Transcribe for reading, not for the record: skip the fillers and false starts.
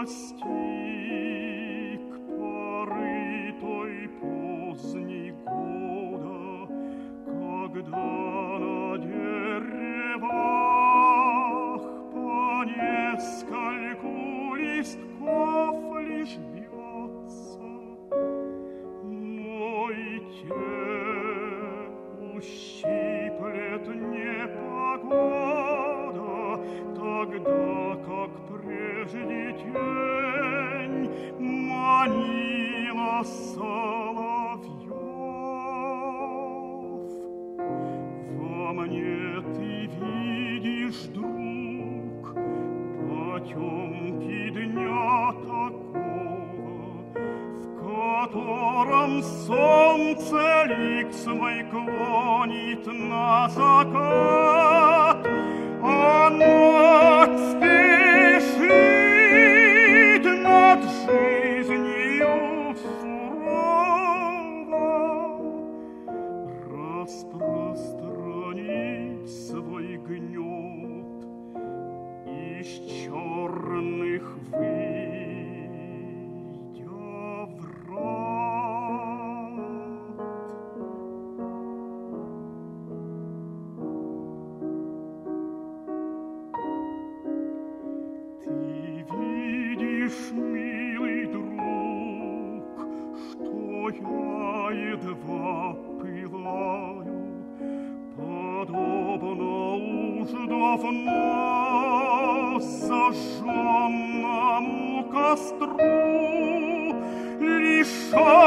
достиг поры той поздней года, когда на деревах по нескольку листков лишь бьется, но и те ущиплет непогода, тогда как прежде тень манила соловьев. Во мне ты видишь, друг, потемки дня такого, в котором солнце лик свой клонит на закат, а ночь спешит над жизнью сурово распространить свой гнет из черных выйдя в рад. Ты видишь, милый друг, что я едва пылаю, подобно уже давно зажженному костру, лишь